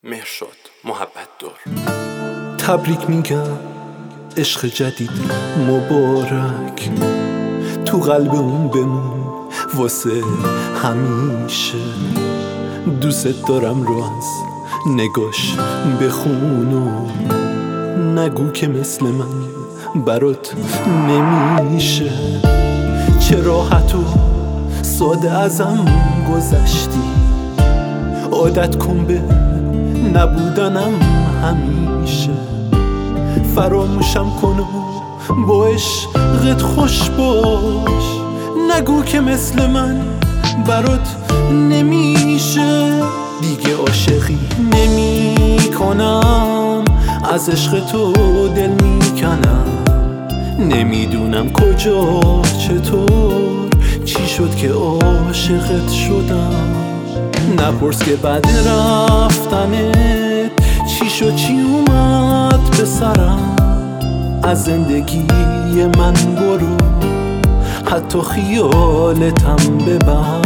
مهرشاد محبت دار. تبریک میگم عشق جدید مبارک، تو قلب اون بمون واسه همیشه. دوست دارم رو از نگاش بخون و نگو که مثل من برات نمیشه. چه راحت و ساده ازم گذشتی، عادت کن به نبودنم همیشه. فراموشم کن و با عشقت خوش باش، نگو که مثل من برات نمیشه. دیگه عاشقی نمی کنم، از عشق تو دل میکنم. نمیدونم کجا چطور چی شد که عاشقت شدم. نپرس که بعد رفتنت چی شد چی اومد به سرم. از زندگی من برو، حتی خیالتم ببر.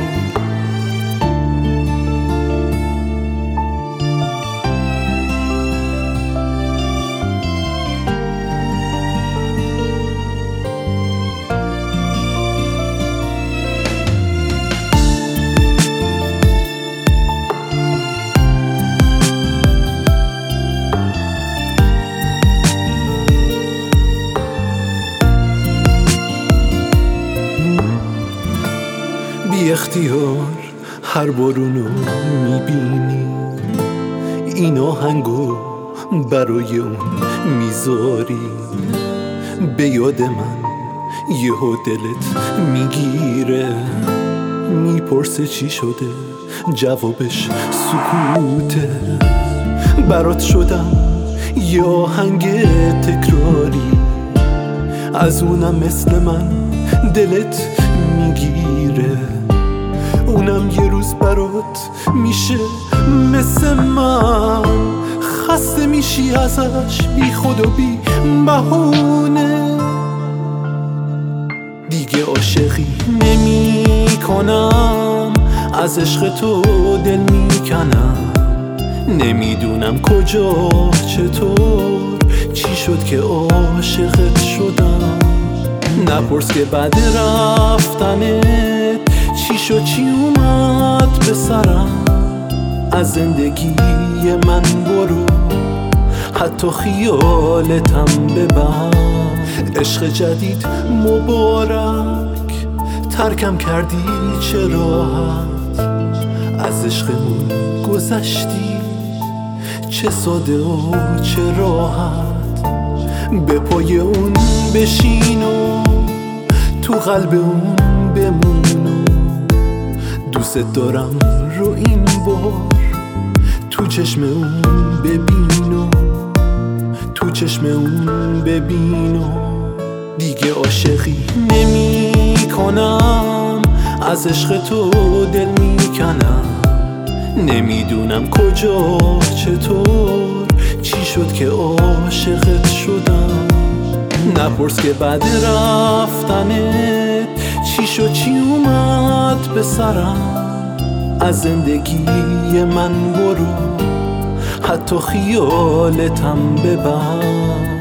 بی اختیار هر بارونو میبینی، این آهنگو برای اون میذاری. به یاد من یهو دلت میگیره، میپرسه چی شده، جوابش سکوته. برات شدم یه آهنگ تکراری، از اونم مثل من دلت میگیره. اونم یه روز برات میشه مثل من، خسته میشی ازش بی خود و بی بهونه. دیگه عاشقی نمی کنم، از عشق تو دل میکنم. نمیدونم کجا چطور چی شد که عاشقت شدم. نپرس که بعد رفتنت چی شد چی اومد به سرم. از زندگی من برو، حتی خیالتم ببر. عشق جدید مبارک، ترکم کردی چه راحت. از عشقمون گذشتی چه ساده و چه راحت. به پای اون بشین و تو قلب اون بمون و دوست دارم رو این بار تو چشم اون ببین و تو چشم اون ببین و دیگه عاشقی نمی کنم، از عشق تو دل میکنم. نمیدونم کجا چطور چی شد که عاشقت شدم. نپرس که بعد رفتنت چی شد چی اومد به سرم. از زندگی من برو، حتی خیالتم ببر.